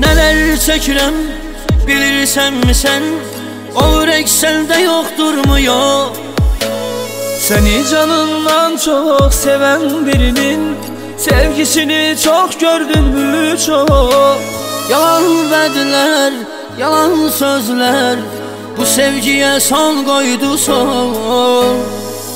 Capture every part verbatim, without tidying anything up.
Nələr çəkirəm bilirsənmi sən? O ürək səndə yoxdurmu yox? Səni canından çox sevən birinin sevgisini çox gördünmü çox? Yalan vədlər, yalan sözlər bu sevgiyə son qoydu son.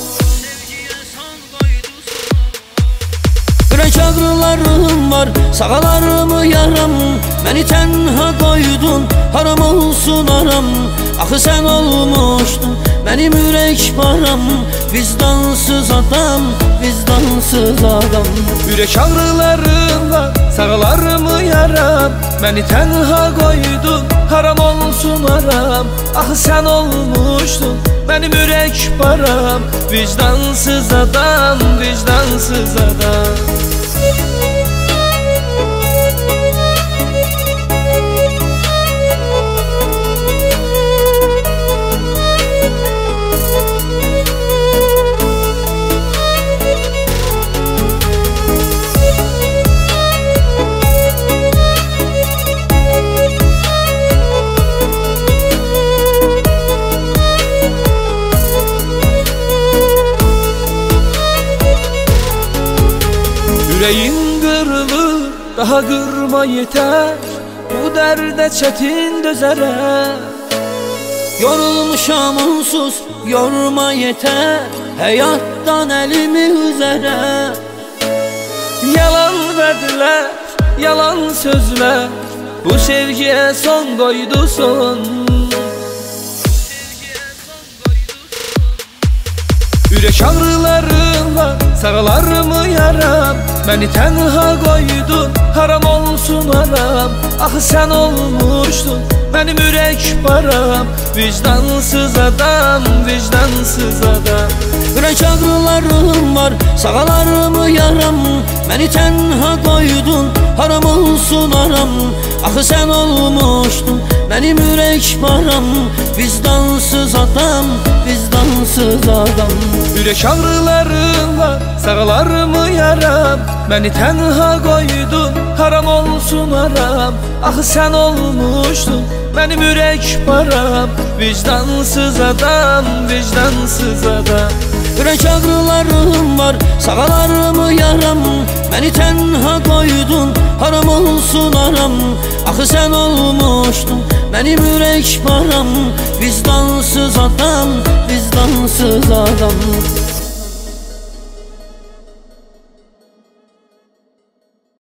Ürək ağrılarım var, sağalarımı yaram. Məni tənha qoydun, haram olsun aram. Axı sən olmuşdun mənim ürək param. Vicdansız adam, vicdansız adam. Ürək ağrılarım var, sağalarımı yaram. Məni tənha qoydun, haram olsun aram. Axı sən olmuşdun mənim ürək param. Vicdansız adam, vicdansız adam. Yüreğin kırılır, daha kırma yeter. Bu derde çetin dözere. Yorulmuşam onsuz, yorma yeter. Hayattan elimi üzere. Yalan verdiler, yalan sözler. Bu sevgiye son koydu son. Ürək ağrılarım var, sağalarımı yaram. Məni tənha qoydun, haram olsun aram. Axı sən olmuşdun mənim ürək param. Vicdansız adam, vicdansız adam. Ürək ağrılarım var, sağalarımı yaram. Məni tənha qoydun, haram olsun aram. Axı sən olmuşdun mənim ürək param. Vicdansız adam, vicdansız adam. Ürək ağrılarım var, sağalarımı yaram. Məni tənha qoydun, haram olsun aram. Axı sən olmuşdun mənim ürək param. Vicdansız adam, vicdansız adam. Ürək ağrılarım var, sağalarımı yaram. Məni tənha qoydun, haram olsun aram. Axı sən olmuşdun mənim ürək param. Vicdansız adam, vicdansız adam.